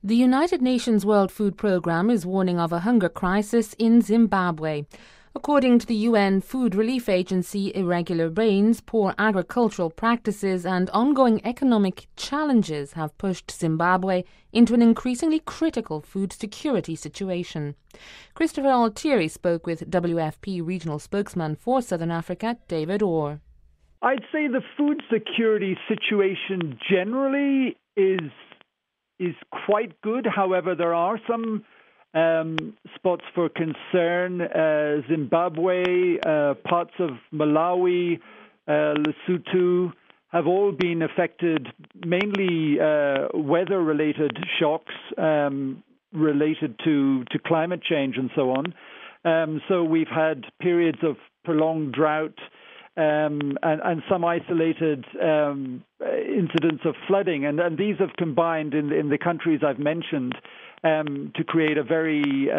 The United Nations World Food Programme is warning of a hunger crisis in Zimbabwe. According to the UN Food Relief Agency, irregular rains, poor agricultural practices and ongoing economic challenges have pushed Zimbabwe into an increasingly critical food security situation. Christopher Altieri spoke with WFP regional spokesman for Southern Africa, David Orr. I'd say the food security situation generally is quite good. However, there are some spots for concern. Zimbabwe, parts of Malawi, Lesotho have all been affected, mainly weather-related shocks related to climate change and so on. So we've had periods of prolonged drought and some isolated incidents of flooding. And these have combined in the countries I've mentioned to create a very,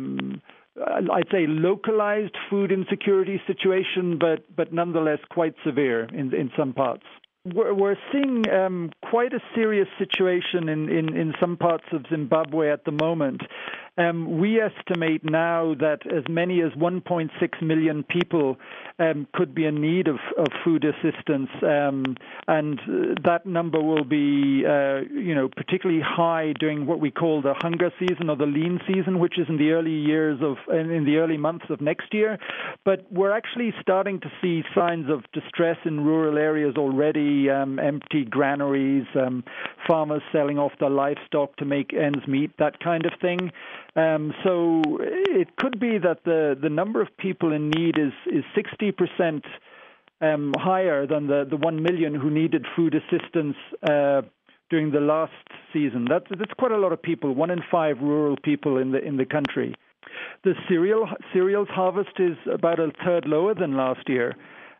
I'd say, localized food insecurity situation, but nonetheless quite severe in some parts. We're seeing quite a serious situation in some parts of Zimbabwe at the moment. We estimate now that as many as 1.6 million people could be in need of food assistance, and that number will be, particularly high during what we call the hunger season or the lean season, which is in the early months of next year. But we're actually starting to see signs of distress in rural areas already, empty granaries, farmers selling off their livestock to make ends meet, that kind of thing. So it could be that the number of people in need is 60% higher than the 1 million who needed food assistance during the last season. That's quite a lot of people, 1 in 5 rural people in the country. The cereals harvest is about a third lower than last year.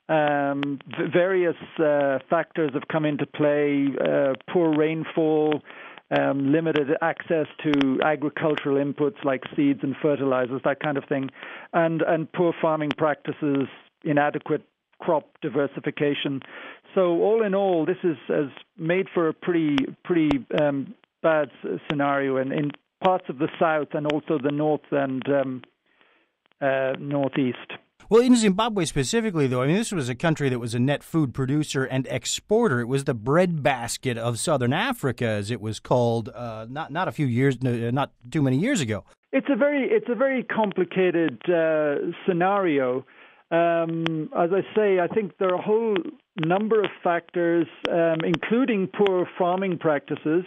Various factors have come into play, poor rainfall, limited access to agricultural inputs like seeds and fertilizers, that kind of thing, and poor farming practices, inadequate crop diversification. So all in all, this has made for a pretty bad scenario in parts of the south and also the north and northeast. Well, in Zimbabwe specifically, though, I mean, this was a country that was a net food producer and exporter. It was the breadbasket of Southern Africa, as it was called, not too many years ago. It's a very complicated scenario. As I say, I think there are a whole number of factors, including poor farming practices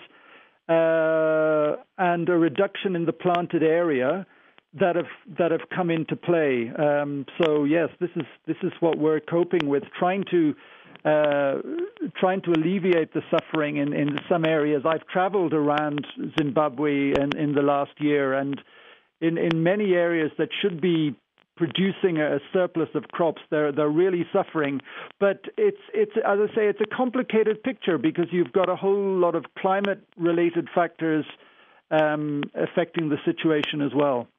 and a reduction in the planted area that have come into play. So yes, this is what we're coping with, trying to alleviate the suffering in some areas. I've traveled around Zimbabwe in the last year, and in many areas that should be producing a surplus of crops, they're really suffering. But it's as I say, it's a complicated picture because you've got a whole lot of climate-related factors affecting the situation as well.